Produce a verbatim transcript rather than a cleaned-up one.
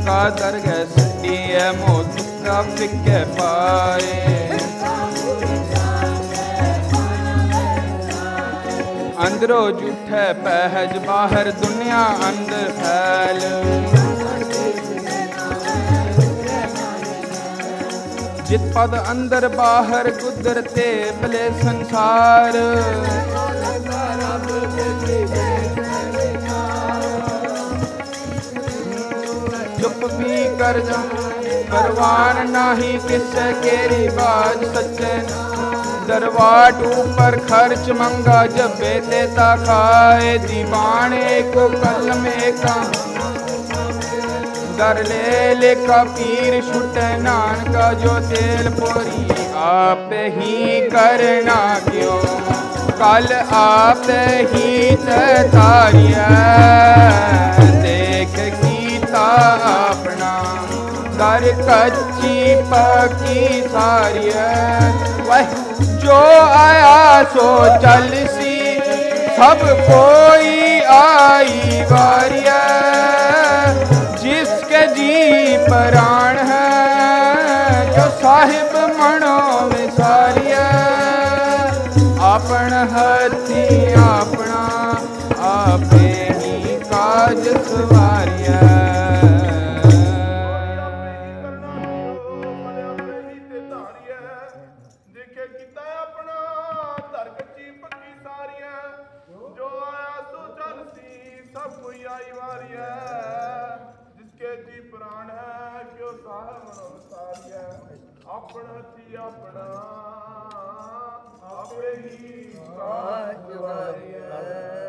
का दरगह सटिए मोह तुका फिके पाए। अंदरों झूठे पहज बाहर दुनिया अंदर फैल। जित पद अंदर बाहर कुदरते भले संसार। चुप भी कर जा परवान नाही किससे केरी बाज सच्चे। दरवाट ऊपर खर्च मंगा जब देता खाए। दीवाने को कलम का दर ले ले का पीर छुटे नानका जो तेल पोरी। आप ही करना क्यों कल आप ही तारिया। देख कीता अपना दर कच्ची पकी सारिया। वह जो आया सो चल सी सब कोई आई वारिया। जिसके जी प्राण है जो साहिब मनो विसारिया। अपन हथी अपना आपे ही काज सवारिया। अपना जी अपना आपे ही काज वारिया।